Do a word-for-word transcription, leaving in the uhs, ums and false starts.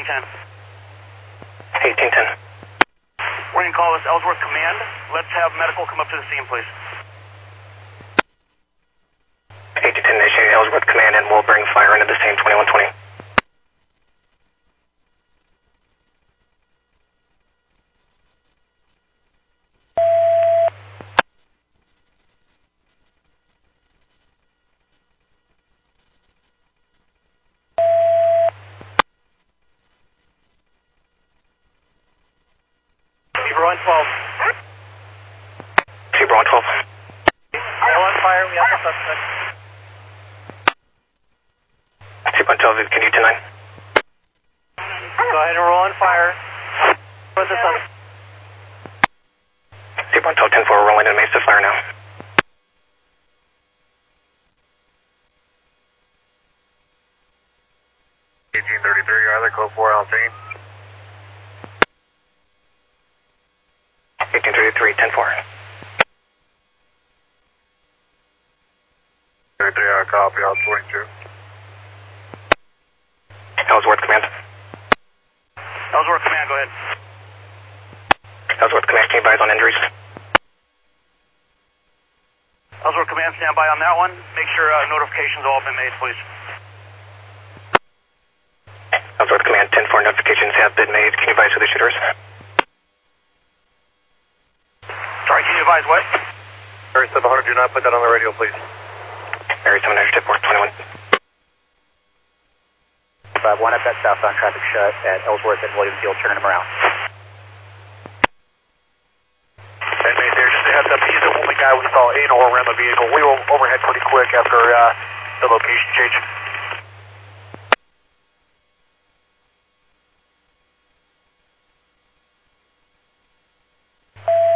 eighteen ten. eighteen ten. We're going to call this Ellsworth Command. Let's have medical come up to the scene, please. eighteen ten, initiate Ellsworth Command, and we'll bring fire into the scene, twenty-one twenty. Zebra one twelve. Zebra one twelve. We're on fire. We have a suspect. Zebra one twelve, can you ten nine? Go ahead and roll on fire. Where's the sun? Zebra one twelve, ten four, we're rolling in Mesa Fire now. eighteen thirty-three, either code four Alpine. eighteen thirty-three, ten four. thirty-three, I copy, I'll twenty-two. Ellsworth Command. Ellsworth Command, go ahead. Ellsworth Command, can you advise on injuries? Ellsworth Command, stand by on that one. Make sure uh, notifications have all been made, please. Ellsworth Command, ten four, notifications have been made. Can you advise who the shooter is? Sorry, can you advise what? Area seven hundred, do not put that on the radio, please. Area seven hundred, ten four, twenty-one. five one, I've got southbound traffic shut at Ellsworth and William Field, turning them around. And mate, there, just a heads up, he's the only guy we saw in or around the vehicle. We were overhead pretty quick after uh, the location change.